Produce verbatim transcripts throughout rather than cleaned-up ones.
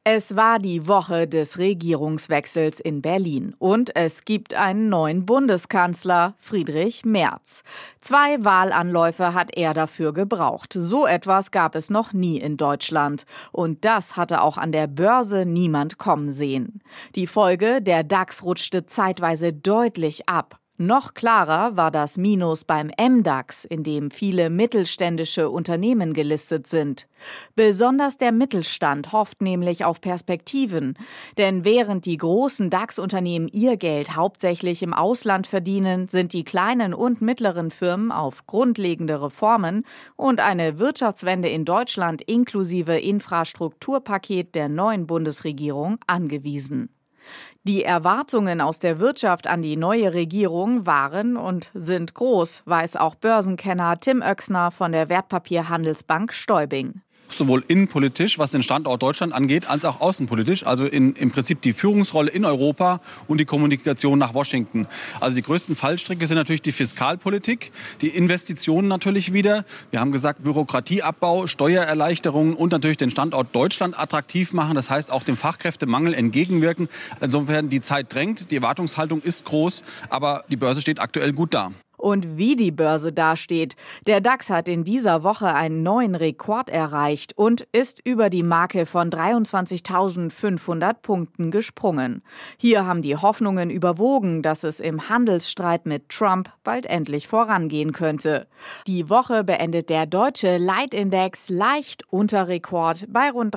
Es war die Woche des Regierungswechsels in Berlin und es gibt einen neuen Bundeskanzler, Friedrich Merz. Zwei Wahlanläufe hat er dafür gebraucht. So etwas gab es noch nie in Deutschland. Und das hatte auch an der Börse niemand kommen sehen. Die Folge: der DAX rutschte zeitweise deutlich ab. Noch klarer war das Minus beim M DAX, in dem viele mittelständische Unternehmen gelistet sind. Besonders der Mittelstand hofft nämlich auf Perspektiven. Denn während die großen DAX-Unternehmen ihr Geld hauptsächlich im Ausland verdienen, sind die kleinen und mittleren Firmen auf grundlegende Reformen und eine Wirtschaftswende in Deutschland inklusive Infrastrukturpaket der neuen Bundesregierung angewiesen. Die Erwartungen aus der Wirtschaft an die neue Regierung waren und sind groß, weiß auch Börsenkenner Tim Oechsner von der Wertpapierhandelsbank Stäubing. Sowohl innenpolitisch, was den Standort Deutschland angeht, als auch außenpolitisch. Also in, im Prinzip die Führungsrolle in Europa und die Kommunikation nach Washington. Also die größten Fallstricke sind natürlich die Fiskalpolitik, die Investitionen natürlich wieder. Wir haben gesagt, Bürokratieabbau, Steuererleichterungen und natürlich den Standort Deutschland attraktiv machen. Das heißt auch dem Fachkräftemangel entgegenwirken. Insofern die Zeit drängt, die Erwartungshaltung ist groß, aber die Börse steht aktuell gut da. Und wie die Börse dasteht. Der DAX hat in dieser Woche einen neuen Rekord erreicht und ist über die Marke von dreiundzwanzigtausendfünfhundert Punkten gesprungen. Hier haben die Hoffnungen überwogen, dass es im Handelsstreit mit Trump bald endlich vorangehen könnte. Die Woche beendet der deutsche Leitindex leicht unter Rekord bei rund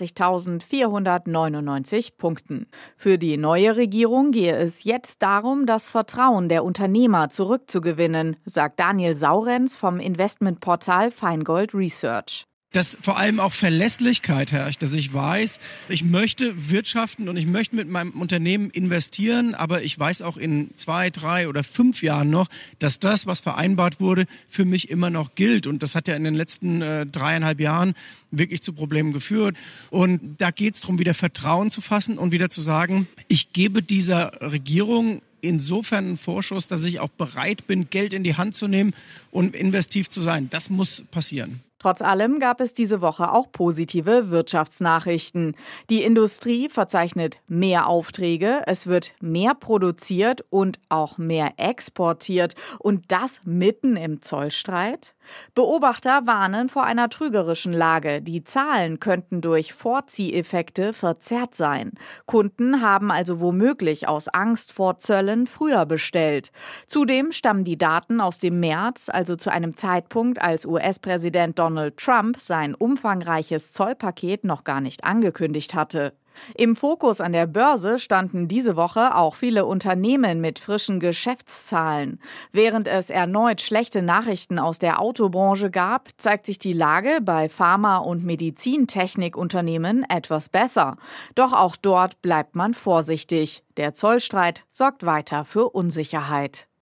dreiundzwanzigtausendvierhundertneunundneunzig Punkten. Für die neue Regierung gehe es jetzt darum, das Vertrauen der Unternehmer zurückzugewinnen. Gewinnen, sagt Daniel Saurenz vom Investmentportal Feingold Research. Dass vor allem auch Verlässlichkeit herrscht, dass ich weiß, ich möchte wirtschaften und ich möchte mit meinem Unternehmen investieren, aber ich weiß auch in zwei, drei oder fünf Jahren noch, dass das, was vereinbart wurde, für mich immer noch gilt. Und das hat ja in den letzten äh, dreieinhalb Jahren wirklich zu Problemen geführt. Und da geht es darum, wieder Vertrauen zu fassen und wieder zu sagen, ich gebe dieser Regierung insofern einen Vorschuss, dass ich auch bereit bin, Geld in die Hand zu nehmen und investiv zu sein. Das muss passieren. Trotz allem gab es diese Woche auch positive Wirtschaftsnachrichten. Die Industrie verzeichnet mehr Aufträge, es wird mehr produziert und auch mehr exportiert. Und das mitten im Zollstreit? Beobachter warnen vor einer trügerischen Lage. Die Zahlen könnten durch Vorzieheffekte verzerrt sein. Kunden haben also womöglich aus Angst vor Zöllen früher bestellt. Zudem stammen die Daten aus dem März, also zu einem Zeitpunkt, als U S-Präsident Donald Trump sein umfangreiches Zollpaket noch gar nicht angekündigt hatte. Im Fokus an der Börse standen diese Woche auch viele Unternehmen mit frischen Geschäftszahlen. Während es erneut schlechte Nachrichten aus der Autobranche gab, zeigt sich die Lage bei Pharma- und Medizintechnikunternehmen etwas besser. Doch auch dort bleibt man vorsichtig. Der Zollstreit sorgt weiter für Unsicherheit.